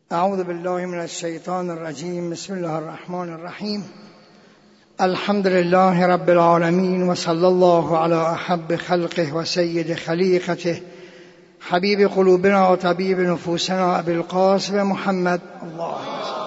اعوذ بالله من الشیطان الرجیم. بسم الله الرحمن الرحیم. الحمد لله رب العالمین و صلی الله علی احب خلقه و سید خلیقته حبیب قلوبنا و طبیب نفوسنا ابی القاسم محمد الله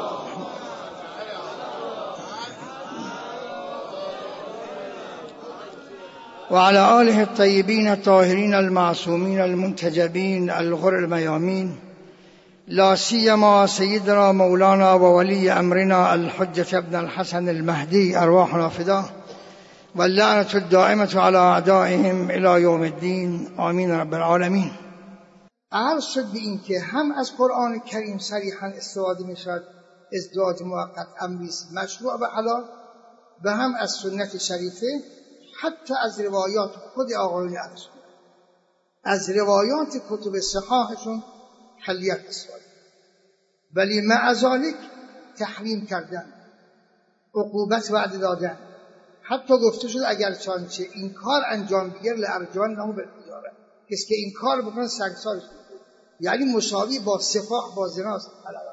و علی آله الطیبین الطاهرین المعصومین المنتجبین الغر المیامین، لا سیما سیدنا مولانا و ولی امرنا الحجة ابن الحسن المهدی ارواحنا فداه و اللعنة الدائمة على اعدائهم الى یوم الدین آمین رب العالمین. عرض شد به این که هم از قرآن کریم صریحا استفاده می شود ازدواج موقت امریست مشروع و حلال، و هم از سنت شریفه، حتی از روایات خود آقایون اهل سنت، از روایات کتب صحاحشون حلیت استفاده، ولی مع ذالک تحریم کردن، عقوبت وعده دادن. حتی گفته شد اگر چانچه این کار انجام بگیر لارجمن نهو بالحجاره، کسی که این کار بکنه سنگسارش میکنه، یعنی مساوی با سفاح با زناست.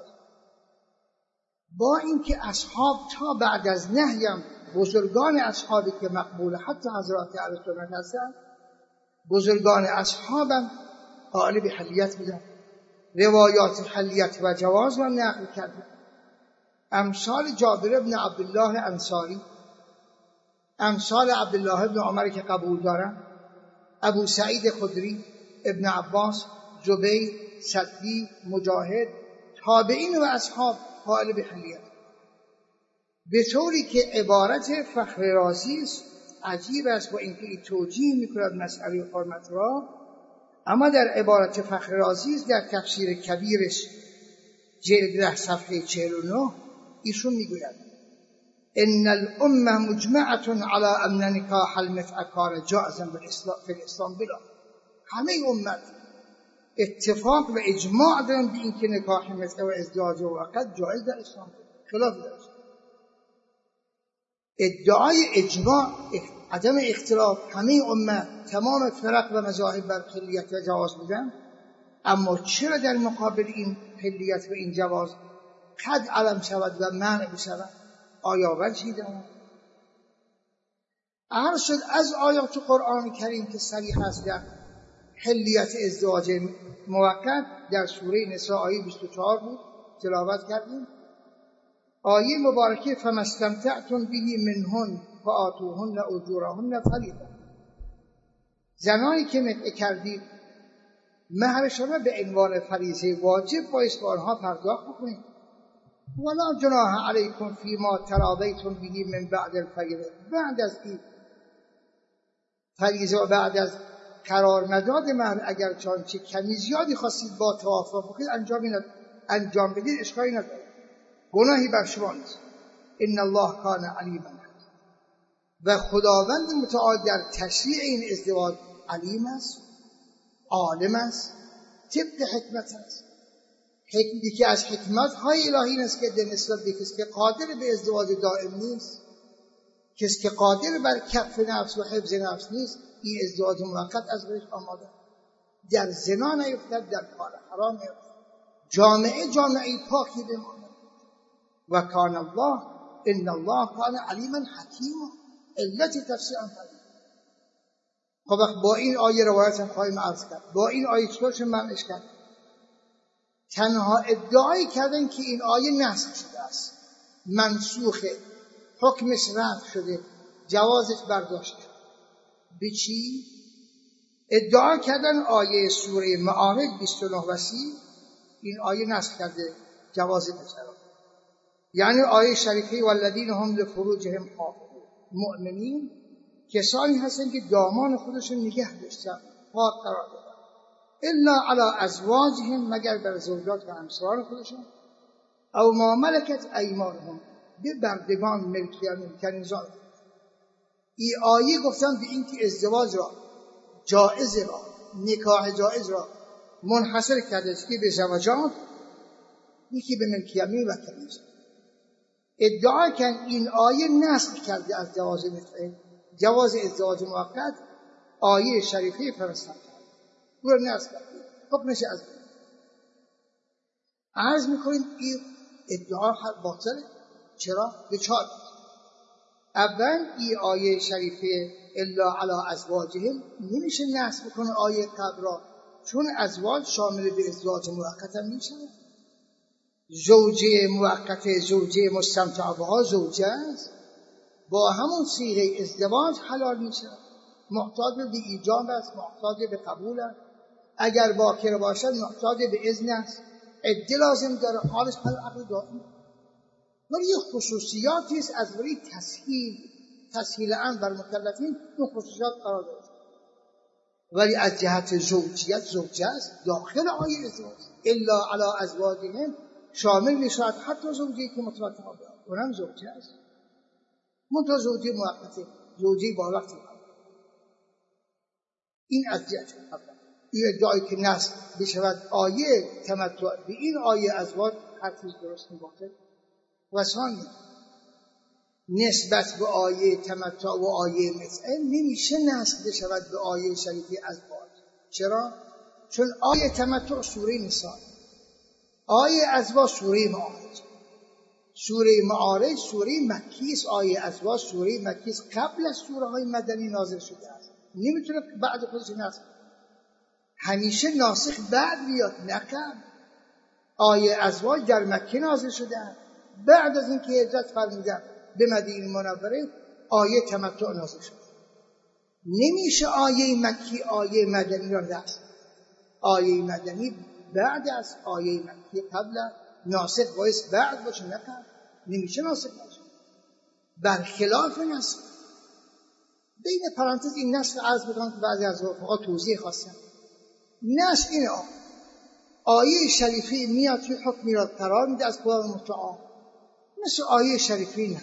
با اینکه اصحاب تا بعد از نهیم بزرگان اصحابی که مقبول حتی حضرات اهل سنت هستند، بزرگان اصحابم قائل به حلیت بودن، روایات حلیت و جواز را نقل کردن. امثال جابر بن عبدالله انصاری، امثال عبدالله بن عمر که قبول دارن، ابو سعید خدری، ابن عباس، جبیر، سدی، مجاهد، تابعین و اصحاب قائل به حلیت، به طوری که عبارت فخر رازی است. عجیب است با اینکه این توجیه می‌کند مسئله حرمت را، اما در عبارت فخر رازی در تفسیر کبیرش جلد 10 صفحه 49 ایشون میگوید ان الامه مجمعه علی ان نکاح المتعه کار جائزا فی الاسلام بلا. همه امت اتفاق و اجماع دارن به اینکه نکاح متعه و ازدواج موقت جایز در اسلام، خلاف در اسلام. ادعای اجماع، عدم اختلاف، همه امت تمام فرق و مذاهب بر حلیت و جواز بودن، اما چرا در مقابل این حلیت و این جواز قد علم شود و منع بشود؟ آیا وجهی دارد؟ عرض شد از آیات قرآن کریم که صریح است در حلیت ازدواج موقت، در سوره نساء آیه 24 بود تلاوت کردیم. آیه مبارکه فما استمتعتم به منهن فآتوهن اجورهن فریضه. زنانی که متعه کردید مهر شما به عنوان فریضه واجب باید به آنها پرداخت بکنید. ولا جناح علیکم فیما تراضیتم به من بعد الفریضه. بعد از این فریضه و بعد از قرار مداد مهر اگر چانچه کمی زیادی خواستید با توافق بکنید انجام بدید، اشکالی نداره، گناهی بر شما نیست. ان الله کان علیما حکیما. و خداوند متعال در تشریع این ازدواج علیم است، عالم است، طبق حکمت است. حکمتی که از حکمت های الهی است که در نسبت به کسی که قادر به ازدواج دائم نیست، کسی که قادر بر کف نفس و حفظ نفس نیست، این ازدواج موقت از بهش آماده، در زنا نیفتد، در کار حرام نیفتد، جامعه پاکی بماند. و کان الله ان الله کان علیما حکیما. علت تفسیر آن فرمود. خب با این آیه روایت هم خواهیم عرض کرد. با این آیه چطورش منعش کرد؟ تنها ادعایی کردن که این آیه نسخ شده است، منسوخه، حکمش رفع شده، جوازش برداشت شد. به چی؟ ادعا کردن آیه سوره معارج 29 و 30 این آیه نسخ کرده، جواز نشد. یعنی آیه شریفه والذین هم لفروجهم حافظون، مؤمنین کسانی هستند که دامان خودشون نگه داشتن، پاک قرار دادن، الا علی ازواجهم، مگر بر زوجات و همسران خودشون، او ما ملکت ایمانهم، به بردگان ملکیان کنیزان. این آیه گفتن به این که ازدواج را، جائز را، نکاح جائز را منحصر کرده است که به زوجات، یکی به ملکیان و کنیزان. ادعا کن این آیه نسخ کرده از جواز ازدواج موقت، آیه شریفه فرستاد او را نسخ کرده، حکمش از عرض میکنیم این ادعا باطله. چرا؟ به 4 اول این آیه شریفه الا علی ازواجهم نمیشه نسخ بکنه آیه قبل را، چون ازواج شامل به ازدواج موقت هم میشه. زوجه موقت، زوجه مستمتع بها زوجه است، با همون صیغه ازدواج حلال میشه. محتاج به ایجاب است، محتاج به قبول است، اگر باکر باشد محتاج به اذن است، عده لازم داره، حالش پر عقل دائم. ولی یه خصوصیاتی است از ولی تسهیل امر بر مکلفین اون خصوصیات قرار داره. ولی از جهت زوجیت زوجه است، داخل آیه ازدواج. الا علی ازواجهم شامل میشود حتی زوجی که متوفی شده اونم زوجه است، منتها زوجی موقته، زوجی با وقت. این از جهت این جایی که نسخ بشود آیه تمتع به این آیه ازواج حرفی درست میباشه. و ثانی نسبت به آیه تمتع و آیه متعه نمیشه نسخ بشود به آیه شریفه ازواج. چرا؟ چون آیه تمتع سوره نساء، آیه ازواج سوره معارج. سوره معارج سوره مکی است، آیه ازواج سوره مکی است، قبل از سوره های مدنی نازل شده است. نمیتونه بعد خودش نسخ، همیشه ناسخ بعد بیاد، نه قبل. آیه ازواج در مکه نازل شده است، بعد از اینکه هجرت فرمودند به مدینه منوره آیه تمتع نازل شده. نمیشه آیه مکی آیه مدنی را نسخ. آیه مدنی بعد از آیه مکی، قبل ناسخ باید بعد باشه، نه قبل. نمیشه ناسخ باشه، برخلاف نسخ. بین پرانتز این نسخ عرض بکنم که بعضی از رفقا توضیح خواستن. نسخ اینه آیه شریفه میاد توی حکمی را قرار میده از قرآن متعال، مثل آیه شریفه نه.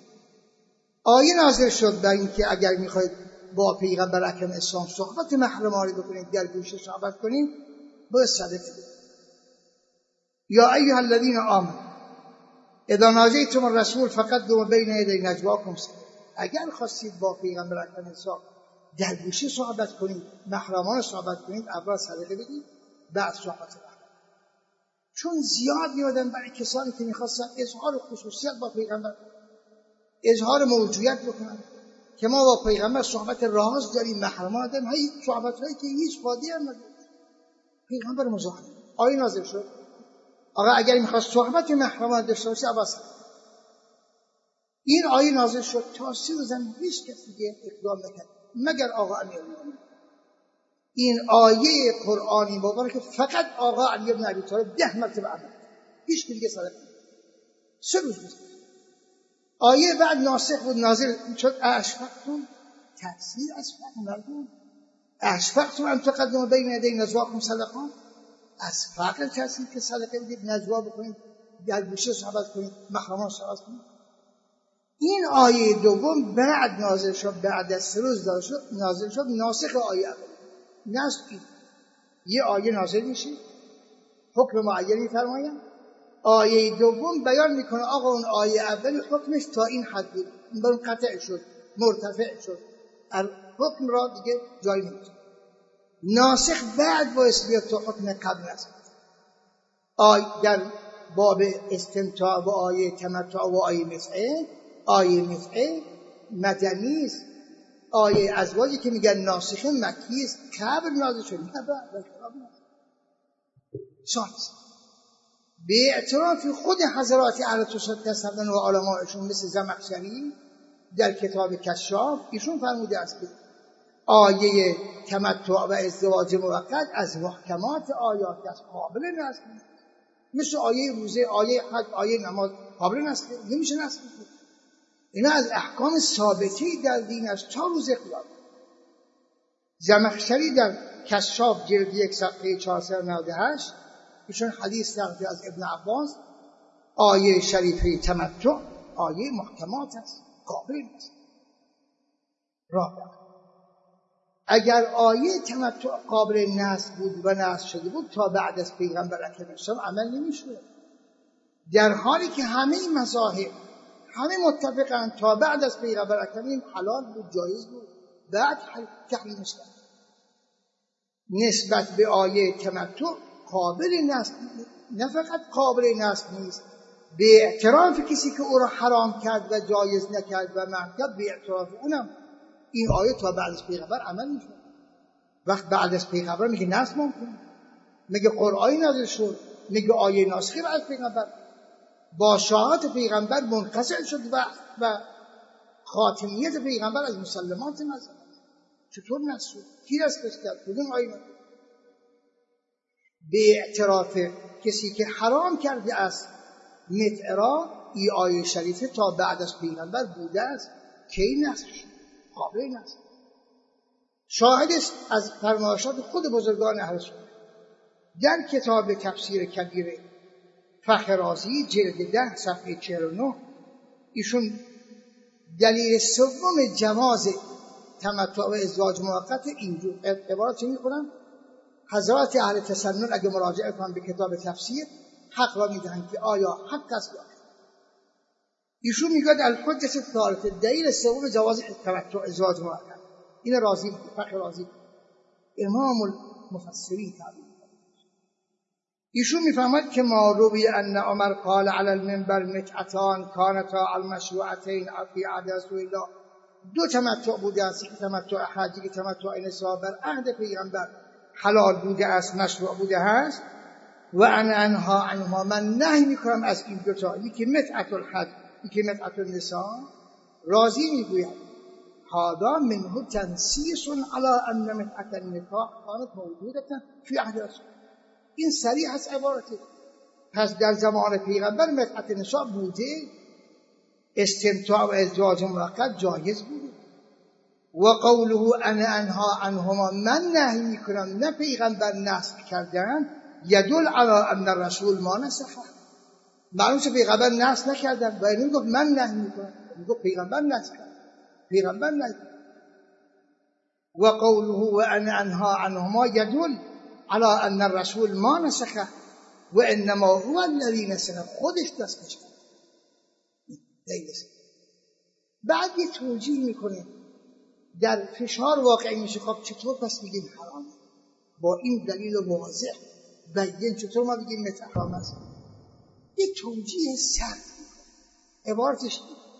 آیه نازل شد برای اینکه اگر میخواید با پیغمبر اکرم اسلام صحبت محرمانه بکنید، در گوشه صحبت کنید، باید صدقه بدید. یا ایها الذین آمنوا اذا ناجیتم الرسول فقدموا بین یدی نجواکم صدقه. اگر خواستید با پیغمبر اکرم اسلام در گوشه صحبت کنید، محرمانه صحبت کنید، اول صدقه بدید، بعد صحبت کنید. چون زیاد میادن برای کسانی که میخواستن اظهار خصوصیت با پیغمبر، اظهار موجودیت بکنن که ما با پیغمبر صحبت راز داریم، محرمانه داریم، هی صحبت‌هایی که هیچ فایده هم نداره. پیغمبر مزاحم آیه نازل شد، آقا اگر میخواست صحبت محرمانه داشته باشه عباس، این آیه نازل شد تا 3 روز هیچ کسی دیگه اقدام نکرد مگر آقا امیرالمومنین. این آیه قرآنی مبارک فقط آقا علی بن ابی طالب 10 مرتبه عمل، هیچ دیگه صدق نکرد. 3 روز بود. آیه بعد ناسخ بود، نازل شد اشفقتم، تفسیر اشفق مردم، اشفقتم ان تقدموا بین یدی نجواکم صدقه. از فقر کسی که صدقه بدید، نجوا بکنید، در گوشه صحبت کنید، محرمان صحبت کنید. این آیه دوم بعد نازل شد، بعد از 3 روز نازل شد، ناسخ آیه اول. نسخ یه آیه نازل میشه، حکم معینی فرماید، آیه دوم بیان میکنه آقا اون آیه اول حکمش تا این حد بود، منقطع شد، مرتفع شد، حکم را دیگه جایی نمیشه. ناسخ بعد باعث بیاد تا حکم قبل نسخ. در باب استمتاع و آیه تمتع و آیه متعه، آیه متعه مدنی است. آیه ازواجی که میگن ناسخه مکی است، قبل نازل شد، نه بعد. شانس به اعتراف خود حضرات اهل تشدد هستند و علمایشون مثل زمخشری در کتاب کشاف، ایشون فرموده است که آیه تمتع و ازدواج موقت از محکمات آیات است، قابل نسخ. مثل آیه روزه، آیه حج، آیه نماز قابل نسخ نمیشه نسخ. اینا از احکام ثابتی در دین است تا روز قیامت. زمخشری در کشاف جلد 1 صفحه 498 ایشون حدیث نقل از ابن عباس، آیه شریفه تمتع آیه محکمات است، قابل است. رابع، اگر آیه تمتع قابل نسخ بود و نسخ شده بود تا بعد از پیغمبر اکرم اسلام عمل نمی‌شد، در حالی که همه مذاهب همه متفقند تا بعد از پیغمبر اکرم حلال بود، جایز بود، بعد تحریمش کرد. نسبت به آیه تمتع قابل نسخ بود، نه فقط قابل نسخ نیست، به اعتراف کسی که او را حرام کرد و جایز نکرد و منع کرد، به اعتراف اونم این آیه تا بعد از پیغمبر عمل میشه. وقت بعد از پیغمبر میگه نسخ ممکنه، میگه قرآنی نازل شد، میگه آیه ناسخی بعد از پیغمبر با شهادت پیغمبر منقطع شد و خاتمیت پیغمبر از مسلمات نزد. چطور نسخ شد؟ کی نسخش کرد؟ کدوم آیه نازل؟ به اعتراف کسی که حرام کرده است متع را، این آیه شریفه تا بعد از پیغمبر بوده است، کی نسخ شد؟ قابل نسخ. شاهدش از فرمایشات خود بزرگان اهل سنت در کتاب تفسیر کبیر فخر رازی جلد 10 صفحه 49 ایشون دلیل سوم جواز تمتع و ازدواج موقت اینجور عبارت می‌کنن: حضرات اهل تسنن اگه مراجعه کنن به کتاب تفسیر حق را میدهند که آیا حق است یا نه. ایشون میگه الحجة الثالثه، دلیل سوم جواز تمتع ازدواج موقت. این رازی فخر رازی امام المفسرین تعبیر. ایشون میفهمد که ما روی ان عمر قال علی المنبر متعتان کانتا المشروعتین فی عهد رسول الله، دو تمتع بوده است، یک تمتع حجی که تمتع نساء بر عهد پیغمبر حلال بوده است، مشروع بوده است، و انا انها عنها، من نهی میکنم از این دو تا، یکی متعت الحج یکی متعت النساء. رازی میگوید هذا منه تنصیص علی ان متعت النکاح کانت موجودة فی عهد رسول. این صریح از عبارتی. پس در زمان پیغمبر متعت نساء بوده، استمتاع و ازدواج موقت جایز بوده. و قوله انا انها عنهما، من نهی میکنم، نه پیغمبر نسخ کردن، یدل علی ان الرسول ما نسخه. معلومه پیغمبر نسخ نکردن و این گفت من نهی میکنم، میگه پیغمبر نسخ کرد، پیغمبر نهی. و قوله و انا انها عنهما یدل علی ان الرسول ما نسخه و انما هو الذی نسخه، خودش نسخش کرد. بعد یه توجیه میکنه در فشار واقعی میشه. خب چطور پس میگیم حرامه؟ با این دلیل واضح بیان چطور ما بگیم متع حرام است؟ یه توجیه سخت عبارتش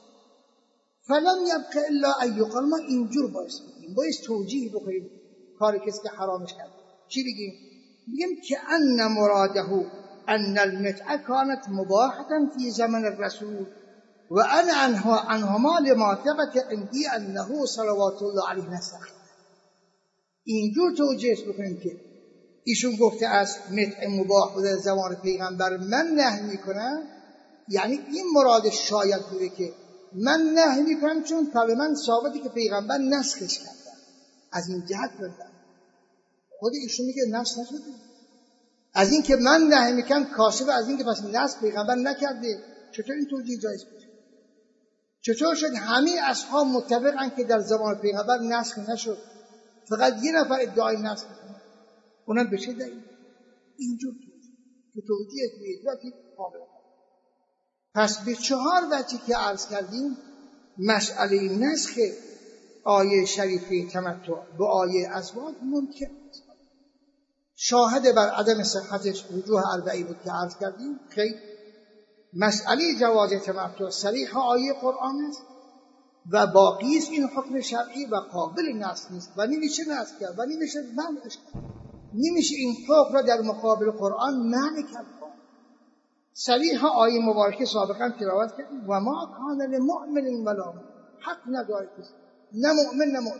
فلم یبقى الا ان یقال، ما اینجور باید توجیه بکنیم کاری کسی که حرامش کرد. چی بگیم؟ بگیم که ان مراده ان المتع کانت مباحة فی زمن الرسول و انا عنهما لما ثبت عندي انه صلوات الله علیه نسخ. اینجور توجیه بکنیم که ایشون گفته است متع مباح بوده زمان پیغمبر، من نهی میکنم، یعنی این مراد شاید بوده که من نهی میکنم چون تا به من ثابتی که پیغمبر نسخش کردن، از این جهت بردن. خود ایشون میگه نسخ نشده. از این که من نهی میکنم کاشف از این که پس نسخ پیغمبر نکرده. چطور این توجیه جایز بود؟ چطور شد همه اصحاب متفقن که در زمان پیغمبر نسخ نشد، فقط یه نفر ادعای نسخ کنه؟ اونم به چه دلیل؟ اینجور که توجیه توجیه قابل. پس به 4 وجهی که عرض کردیم مسئله نسخ آیه شریفه تمتع با آیه ازواج ممکن است. شاهد بر عدم صحتش وجوه اربعی بود که عرض کردیم. خیلی مسئله جواز تمتع صریح آیه قرآن است و باقی است این حکم شرعی و قابل نسخ نیست و نمیشه نسخ کرد و نمیشه منعش کرد. نمیشه این حکم را در مقابل قرآن منع کرد. صریح آیه مبارکه سابقا تلاوت کردیم و ما کان لمؤمن ولا حق نداره کسی، نه مؤمن نه مؤمن.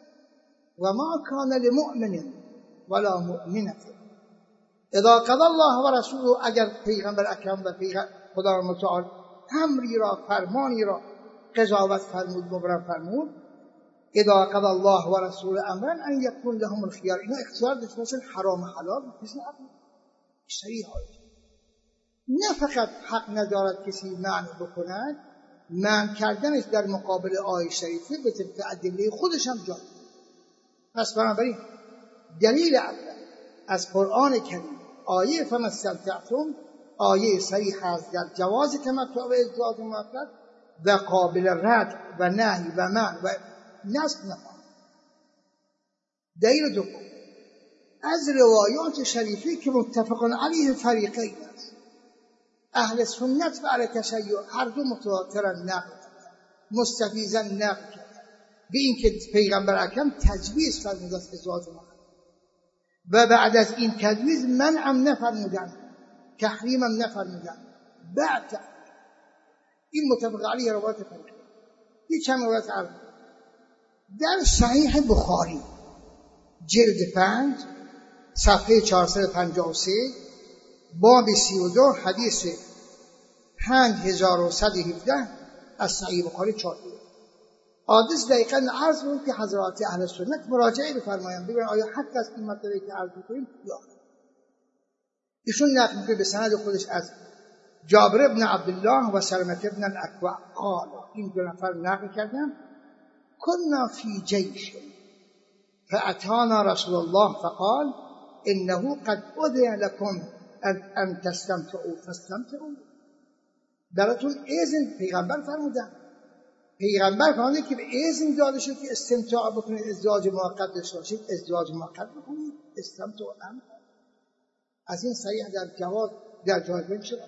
و ما کان لمؤمن ولا مؤمنه اذا قضى الله و رسوله، اگر پیغمبر اکرم و خدا متعال امری را فرمانی را قضاوت فرمود مبرم فرمود، اذا قضى الله و رسوله امرا ان یکون لهم الخيار، اینا اختیار داشته باشن حرام حلال کسی نکنه. صریح آیه نه فقط حق ندارد کسی منع بکند، منع کردنش در مقابل آیه شریفه به طبق ادله خودش هم جای. پس بنابراین دلیل اول از قرآن کریم آیه فما استمتعتم، آیه صریح است در جواز تمتع و ازدواج موقت و قابل رد و نهی و منع و نسخ نفهم. دلیل دوم از روایات شریفی که متفق علیه فریقین است، اهل سنت و اهل تشیع هر دو متواترن نقل کردن، مستفیضا نقل کردن به این که پیغمبر اکرم تجویز فرموده است ازواج ما و بعد از این تجویز منعم نفرمودن، تحریمم نفرمودن. بعد این متفق علیه روایات فریقین. یک چند روایت عرض در صحیح بخاری جلد 5 صفحه 453 باب 32 حدیث 5117 از صحیح بخاری چاپ شده. حدیث دقیقاً عرض بود که حضرات اهل سنت مراجعه بفرمایند ببینید آیا حق است این مطلبی که عرض می‌کنیم یا ایشون نقل می‌کنه به سند خودش از جابر بن عبدالله و سلمة بن الاکوع قال، این دو نفر نقل کردن كنا في جيش فأتانا رسول الله فقال إنه قد أذن لكم أن تستمتعوا فاستمتعوا. براتون اذن پیغمبر فرمودن، پیغمبر فرمودن که به اذن داده شد که استمتاع بکنید، ازدواج موقت داشته باشید، ازدواج موقت بکنید، استمتاع هم از این صحیح در جواز در جایگاه شد.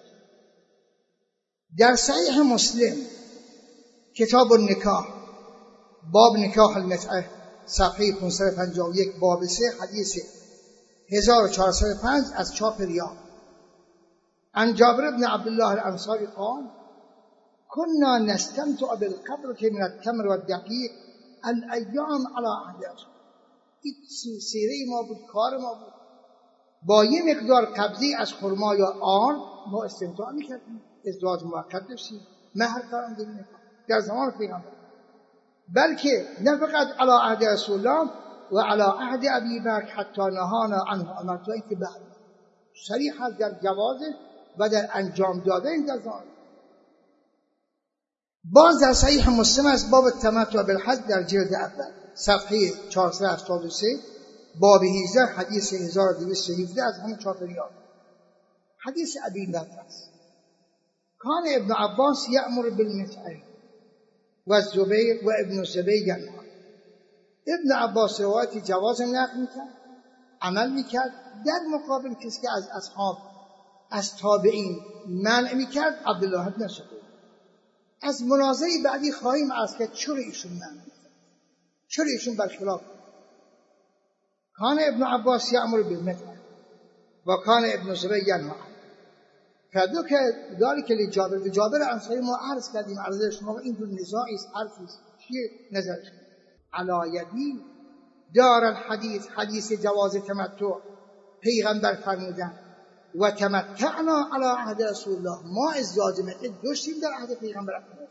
در صحیح مسلم کتاب النکاح باب نکاح المتعه صفحه 551 باب 3 حدیث 1405 از چاپ ریاض عن جابر بن عبدالله الانصاری قال كنا نستمتع بالقبر من التمر والدقیق الایام على عهد. این سیره ما بود، کار ما بود. با یه مقدار قبضی از خرما یا آرد ما استمتاع میکردیم، ازدواج موقت داشتیم، مهر فرمودیم در زمان پیغمبر. بلکه نه فقط علی عهد رسول الله و علی عهد ابی بکر حتی نهانا عنه امر، تا اینکه بعد صریح هست در جواز و در انجام دادن در زمان. باز در صحیح مسلم است باب التمتع بالحج در جلد اول صفحه 483 باب 18 حدیث 1217 از همون چاپ ریاض حدیث ابی بکر است. کان ابن عباس یأمر بالمتعه و الزبیر و ابن الزبیر ینهی. ابن عباس روایت جواز نقل میکرد، عمل میکرد، در مقابل کسی که از اصحاب از تابعین منع میکرد عبدالله بن زبیر. از مناظره بعدی خواهیم عرض کرد چرا ایشون منع میکرد، چرا ایشون برخلاف. کان ابن عباس یأمر بالمتعه و کان ابن الزبیر ینهی. فدو که داری که جابر انصاری ما عرض کردیم، عرض شما این دو نزاعی است، حرفی است. چیه نظرش؟ علایدی دار الحدیث، حدیث جواز تمتع پیغمبر فرمودن و تمتعنا علی عهد رسول الله، ما ازدواج متع داشتیم در عهد پیغمبر اکرم.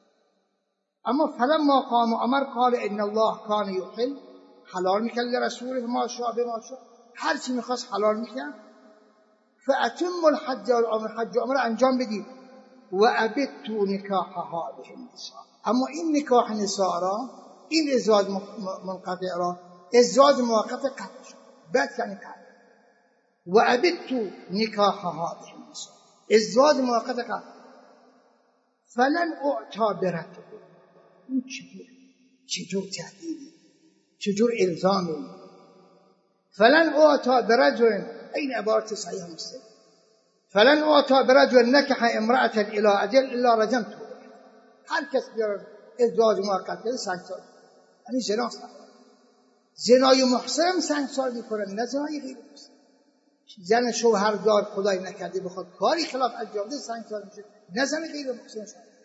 اما فلما قام عمر قال ان الله کان یحل، حلال میکرد لرسوله ما شاء بما شاء، هر چی میخواست حلال میکرد. فاتم الحج والعمره، حج و عمره انجام بدید. و ابت نکاح هذه النساء، اما این نکاح نساء را، این ازدواج منقطع را ازدواج موقت قطع شد. بعد یعنی قطع. و ابت نکاح هذه النساء، ازدواج موقت قطع. فلن اعطا برته، این چجور تهدیدی، چجور الزامی. فلن اعطا برجل، این عبارت صحیح مسلم، فلن اعطا برجل نکح امرأة الى اجل الا رجمته. هر کس بیاره ازدواج موقت کرده سنگسار، یعنی زنا است. زنای محصن سنگسار میکنن، نه زنای غیر محصن. زن شوهردار خدای نکرده بخواد کاری خلاف انجام بده سنگسار میشه، نه زن غیر محصن.